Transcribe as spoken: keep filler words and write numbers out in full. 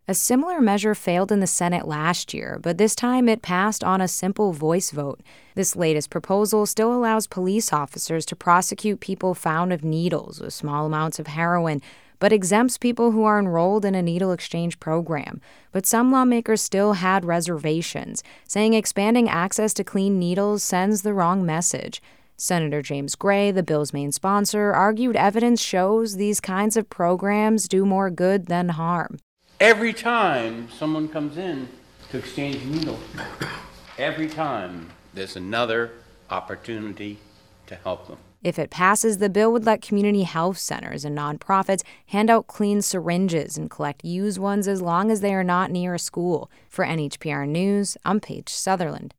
A similar measure failed in the Senate last year, but this time it passed on a simple voice vote. This latest proposal still allows police officers to prosecute people found with needles with small amounts of heroin, but exempts people who are enrolled in a needle exchange program. But some lawmakers still had reservations, saying expanding access to clean needles sends the wrong message. Senator James Gray, the bill's main sponsor, argued evidence shows these kinds of programs do more good than harm. Every time someone comes in to exchange needles, every time there's another opportunity to help them. If it passes, the bill would let community health centers and nonprofits hand out clean syringes and collect used ones as long as they are not near a school. For N H P R News, I'm Paige Sutherland.